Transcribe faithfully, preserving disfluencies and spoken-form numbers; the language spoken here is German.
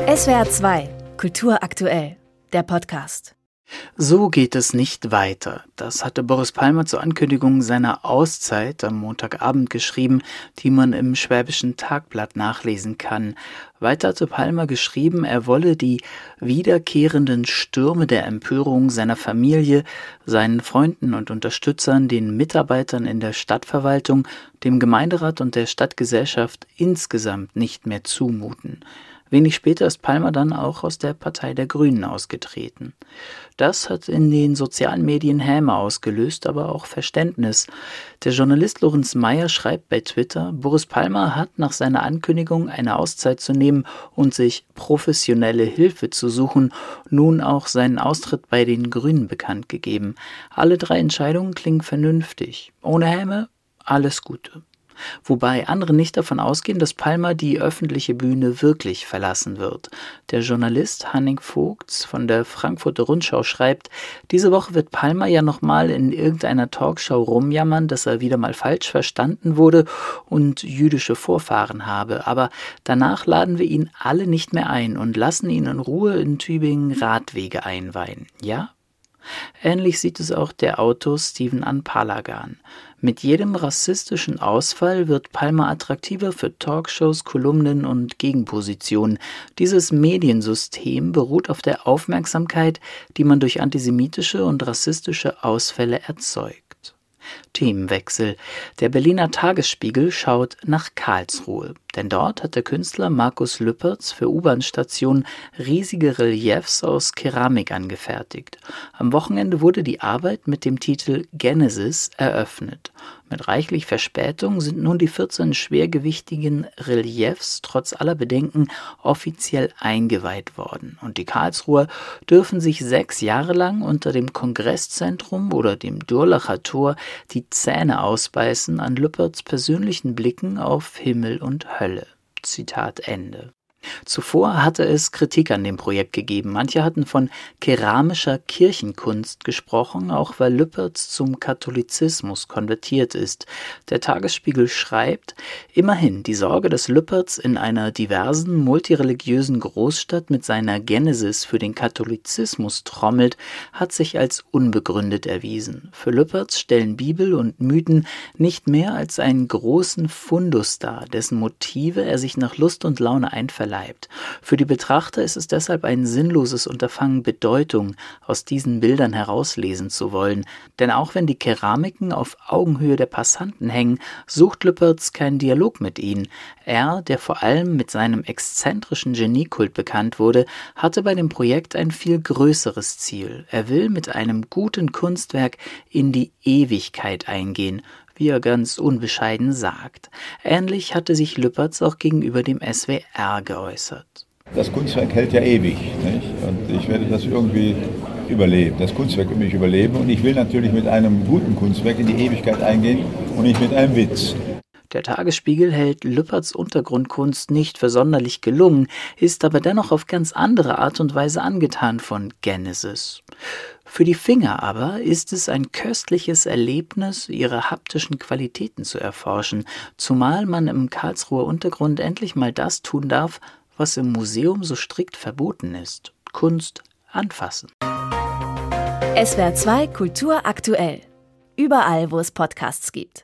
S W R zwei, Kultur aktuell, der Podcast. So geht es nicht weiter. Das hatte Boris Palmer zur Ankündigung seiner Auszeit am Montagabend geschrieben, die man im Schwäbischen Tagblatt nachlesen kann. Weiter hatte Palmer geschrieben, er wolle die wiederkehrenden Stürme der Empörung seiner Familie, seinen Freunden und Unterstützern, den Mitarbeitern in der Stadtverwaltung, dem Gemeinderat und der Stadtgesellschaft insgesamt nicht mehr zumuten. Wenig später ist Palmer dann auch aus der Partei der Grünen ausgetreten. Das hat in den sozialen Medien Häme ausgelöst, aber auch Verständnis. Der Journalist Lorenz Meyer schreibt bei Twitter, Boris Palmer hat nach seiner Ankündigung, eine Auszeit zu nehmen und sich professionelle Hilfe zu suchen, nun auch seinen Austritt bei den Grünen bekannt gegeben. Alle drei Entscheidungen klingen vernünftig. Ohne Häme, alles Gute. Wobei andere nicht davon ausgehen, dass Palmer die öffentliche Bühne wirklich verlassen wird. Der Journalist Hanning Vogts von der Frankfurter Rundschau schreibt, diese Woche wird Palmer ja nochmal in irgendeiner Talkshow rumjammern, dass er wieder mal falsch verstanden wurde und jüdische Vorfahren habe. Aber danach laden wir ihn alle nicht mehr ein und lassen ihn in Ruhe in Tübingen Radwege einweihen. Ja? Ähnlich sieht es auch der Autor Stephen Anpalagan. Mit jedem rassistischen Ausfall wird Palmer attraktiver für Talkshows, Kolumnen und Gegenpositionen. Dieses Mediensystem beruht auf der Aufmerksamkeit, die man durch antisemitische und rassistische Ausfälle erzeugt. Themenwechsel. Der Berliner Tagesspiegel schaut nach Karlsruhe, denn dort hat der Künstler Markus Lüpertz für U-Bahn-Stationen riesige Reliefs aus Keramik angefertigt. Am Wochenende wurde die Arbeit mit dem Titel Genesis eröffnet. Mit reichlich Verspätung sind nun die vierzehn schwergewichtigen Reliefs trotz aller Bedenken offiziell eingeweiht worden. Und die Karlsruher dürfen sich sechs Jahre lang unter dem Kongresszentrum oder dem Durlacher Tor die Zähne ausbeißen an Lüpertz persönlichen Blicken auf Himmel und Hölle. Zitat Ende. Zuvor hatte es Kritik an dem Projekt gegeben. Manche hatten von keramischer Kirchenkunst gesprochen, auch weil Lüpertz zum Katholizismus konvertiert ist. Der Tagesspiegel schreibt, immerhin, die Sorge, dass Lüpertz in einer diversen, multireligiösen Großstadt mit seiner Genesis für den Katholizismus trommelt, hat sich als unbegründet erwiesen. Für Lüpertz stellen Bibel und Mythen nicht mehr als einen großen Fundus dar, dessen Motive er sich nach Lust und Laune einverleibt. Für die Betrachter ist es deshalb ein sinnloses Unterfangen, Bedeutung aus diesen Bildern herauslesen zu wollen. Denn auch wenn die Keramiken auf Augenhöhe der Passanten hängen, sucht Lüpertz keinen Dialog mit ihnen. Er, der vor allem mit seinem exzentrischen Geniekult bekannt wurde, hatte bei dem Projekt ein viel größeres Ziel. Er will mit einem guten Kunstwerk in die Ewigkeit eingehen, wie er ganz unbescheiden sagt. Ähnlich hatte sich Lüpertz auch gegenüber dem S W R geäußert. Das Kunstwerk hält ja ewig, nicht? Und ich werde das irgendwie überleben, das Kunstwerk will mich überleben und ich will natürlich mit einem guten Kunstwerk in die Ewigkeit eingehen und nicht mit einem Witz. Der Tagesspiegel hält Lüpertz Untergrundkunst nicht für sonderlich gelungen, ist aber dennoch auf ganz andere Art und Weise angetan von Genesis. Für die Finger aber ist es ein köstliches Erlebnis, ihre haptischen Qualitäten zu erforschen, zumal man im Karlsruher Untergrund endlich mal das tun darf, was im Museum so strikt verboten ist: Kunst anfassen. S W R zwei Kultur aktuell. Überall, wo es Podcasts gibt.